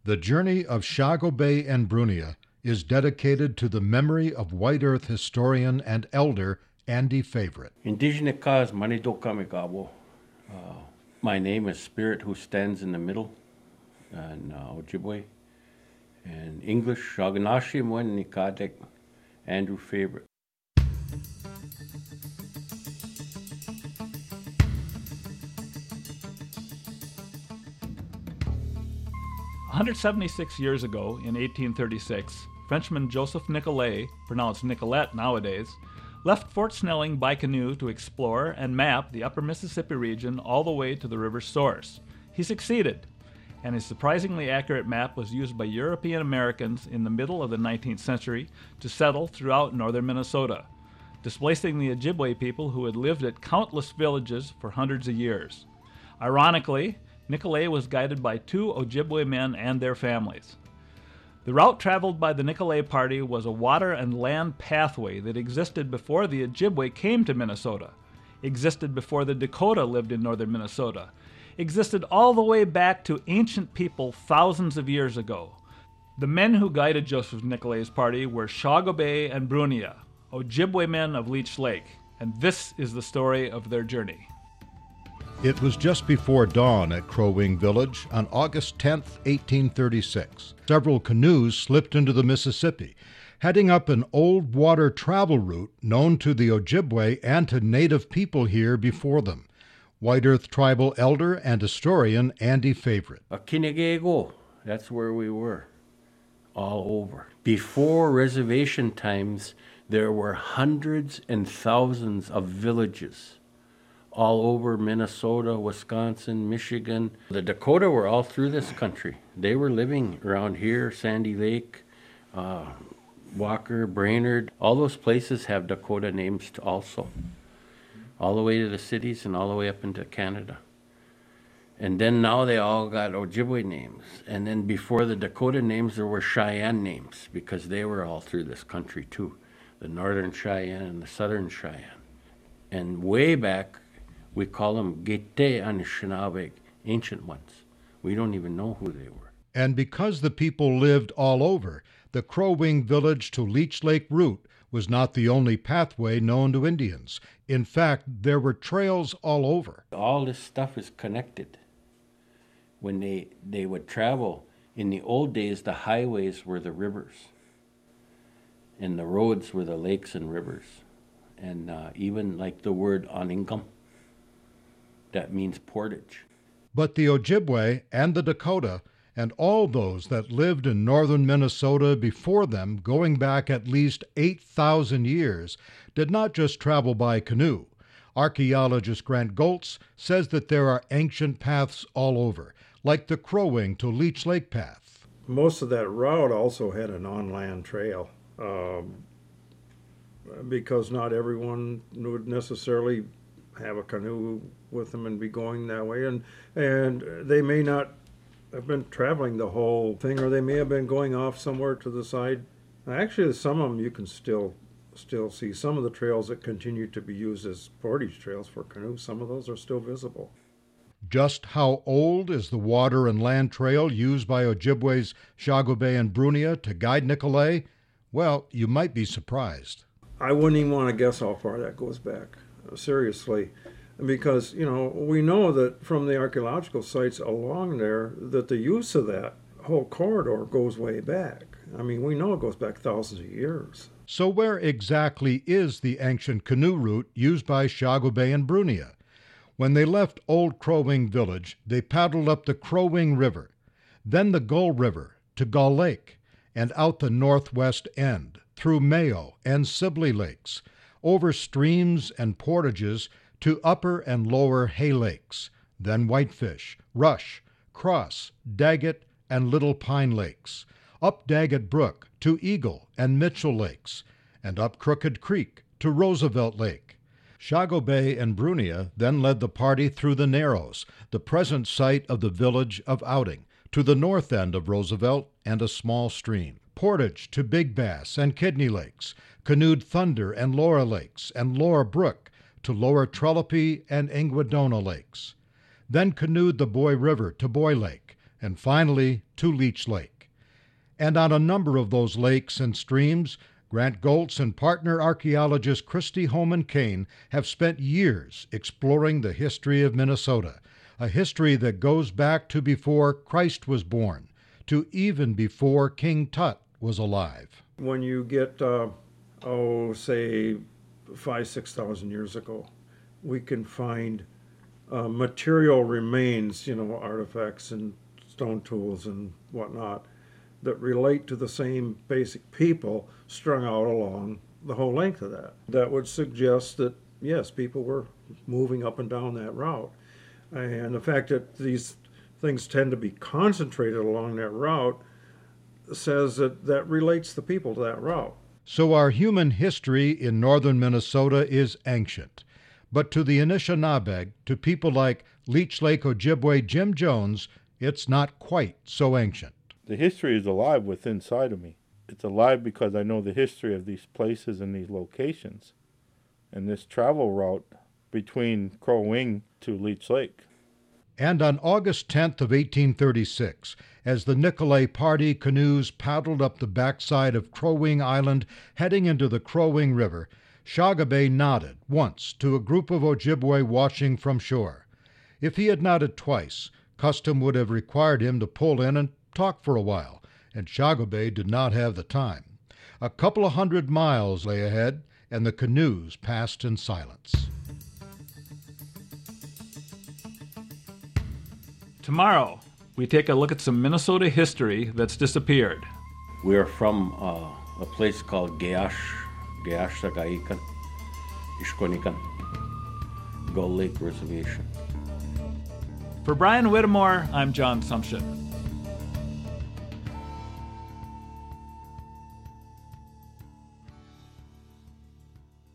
The journey of Sago Bay and Brunia is dedicated to the memory of White Earth historian and elder Andy Favorite. Indigenous cause Manido Kamigabo. My name is Spirit Who Stands in the Middle, and Ojibwe. And English, Shaganashi Mwen Nikadek, Andrew Favorite. 176 years ago, in 1836, Frenchman Joseph Nicolet, pronounced Nicolette nowadays, left Fort Snelling by canoe to explore and map the upper Mississippi region all the way to the river's source. He succeeded, and his surprisingly accurate map was used by European Americans in the middle of the 19th century to settle throughout northern Minnesota, displacing the Ojibwe people who had lived at countless villages for hundreds of years. Ironically, Nicolet was guided by 2 Ojibwe men and their families. The route traveled by the Nicolet party was a water and land pathway that existed before the Ojibwe came to Minnesota, existed before the Dakota lived in northern Minnesota, existed all the way back to ancient people thousands of years ago. The men who guided Joseph Nicolet's party were Sago Bay and Brunia, Ojibwe men of Leech Lake, and this is the story of their journey. It was just before dawn at Crow Wing Village on August 10, 1836. Several canoes slipped into the Mississippi, heading up an old water travel route known to the Ojibwe and to native people here before them. White Earth tribal elder and historian Andy Favorite. Akinegego, that's where we were, all over. Before reservation times, there were hundreds and thousands of villages all over Minnesota, Wisconsin, Michigan. The Dakota were all through this country. They were living around here, Sandy Lake, Walker, Brainerd. All those places have Dakota names also, all the way to the cities and all the way up into Canada. And then now they all got Ojibwe names. And then before the Dakota names, there were Cheyenne names because they were all through this country too, the Northern Cheyenne and the Southern Cheyenne. And way back, we call them Gete Anishinaabe, ancient ones. We don't even know who they were. And because the people lived all over, the Crow Wing Village to Leech Lake route was not the only pathway known to Indians. In fact, there were trails all over. All this stuff is connected. When they would travel, in the old days, the highways were the rivers, and the roads were the lakes and rivers. And even like the word Oningum, that means portage. But the Ojibwe and the Dakota and all those that lived in northern Minnesota before them, going back at least 8,000 years, did not just travel by canoe. Archaeologist Grant Goltz says that there are ancient paths all over, like the Crow Wing to Leech Lake path. Most of that route also had an on-land trail, because not everyone would necessarily have a canoe with them and be going that way, and they may not have been traveling the whole thing, or they may have been going off somewhere to the side. Actually, some of them you can still see. Some of the trails that continue to be used as portage trails for canoes, some of those are still visible. Just how old is the water and land trail used by Ojibwe's Sago Bay and Brunia to guide Nicolet? Well, you might be surprised. I wouldn't even want to guess how far that goes back, seriously, because, we know that from the archaeological sites along there that the use of that whole corridor goes way back. I mean, we know it goes back thousands of years. So where exactly is the ancient canoe route used by Sago Bay and Brunia? When they left Old Crow Wing Village, they paddled up the Crow Wing River, then the Gull River to Gull Lake, and out the northwest end, through Mayo and Sibley Lakes, over streams and portages to Upper and Lower Hay Lakes, then Whitefish, Rush, Cross, Daggett, and Little Pine Lakes, up Daggett Brook to Eagle and Mitchell Lakes, and up Crooked Creek to Roosevelt Lake. Sago Bay and Brunia then led the party through the Narrows, the present site of the village of Outing, to the north end of Roosevelt and a small stream. Portage to Big Bass and Kidney Lakes, canoed Thunder and Laura Lakes and Laura Brook to Lower Trellepee and Engwadona Lakes. Then canoed the Boy River to Boy Lake, and finally to Leech Lake. And on a number of those lakes and streams, Grant Goltz and partner archaeologist Christy Holman Kane have spent years exploring the history of Minnesota, a history that goes back to before Christ was born, to even before King Tut was alive. When you get, say 5,000-6,000 years ago, we can find material remains, artifacts and stone tools and whatnot, that relate to the same basic people strung out along the whole length of that. That would suggest that, yes, people were moving up and down that route. And the fact that these things tend to be concentrated along that route says that relates the people to that route. So our human history in northern Minnesota is ancient. But to the Anishinaabe, to people like Leech Lake Ojibwe Jim Jones, it's not quite so ancient. The history is alive within inside of me. It's alive because I know the history of these places and these locations and this travel route between Crow Wing to Leech Lake. And on August 10th of 1836, as the Nicolet Party canoes paddled up the backside of Crow Wing Island heading into the Crow Wing River, Shagabe nodded once to a group of Ojibwe watching from shore. If he had nodded twice, custom would have required him to pull in and talk for a while, and Shagabe did not have the time. A couple of 100 miles lay ahead, and the canoes passed in silence. Tomorrow, we take a look at some Minnesota history that's disappeared. We're from a place called Geashsagaikan, Ishkonikan, Gull Lake Reservation. For Brian Whittemore, I'm John Sumption.